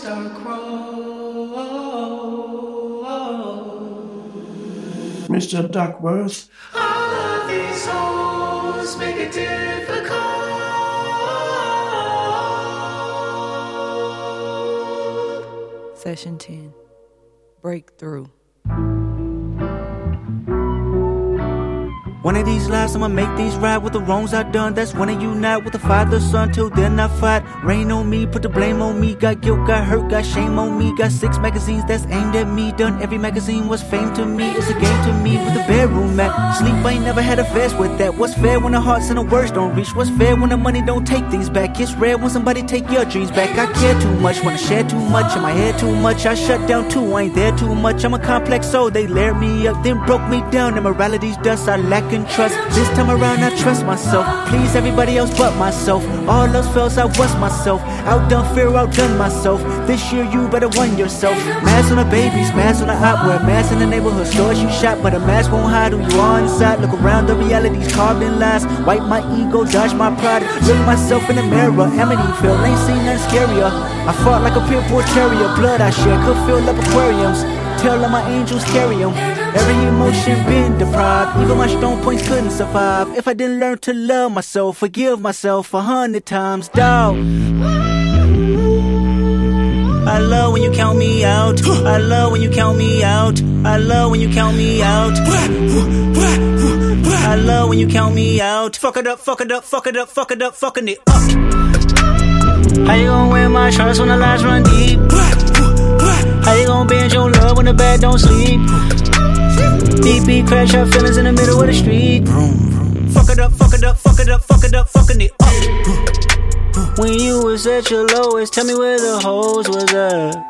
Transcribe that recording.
Mr. Crow. Mr. Duckworth. All of these hoes make it difficult. Session 10. Breakthrough. One of these lives I'ma make these right with the wrongs I done. That's when I unite with the father, son. Till then I fight. Rain on me, put the blame on me. Got guilt, got hurt, got shame on me. Got 6 magazines that's aimed at me. Done every magazine was fame to me. It's a game to me with the bedroom mat. Sleep, I ain't never had a vest with that. What's fair when the hearts and the words don't reach? What's fair when the money don't take things back? It's rare when somebody take your dreams back. I care too much, wanna share too much. In my head too much, I shut down too. I ain't there too much, I'm a complex soul. They layered me up, then broke me down. Immorality's dust, I lack in trust. This time around I trust myself. Please everybody else but myself. All else fails, I was myself. Outdone fear, outdone myself. This year you better won yourself. Mask on the babies, mask on the op. Wear mask in the neighborhood stores you shop. But a mask won't hide who you are inside. Look around, the reality's carved in lies. Wipe my ego, dodge my pride. Look myself in the mirror, Amityville, ain't seen nothing scarier. I fought like a pit bull terrier. Blood I shed could fill up aquariums. Tell all my angels carry them. Every emotion been deprived. Even my strong points couldn't survive. If I didn't learn to love myself, forgive myself 100 times, dawg. I love when you count me out. I love when you count me out. I love when you count me out. I love when you count me out. Fuck it up, fuck it up, fuck it up, fuck it up, fucking it up. How you gon' wear my trust when the lies run deep? How you gon' bend your love when the bed don't sleep? Deep beat, crash out feelings in the middle of the street. Fuck it up, fuck it up, fuck it up, fuck it up, fucking it up. When you was at your lowest, tell me where the hoes was at.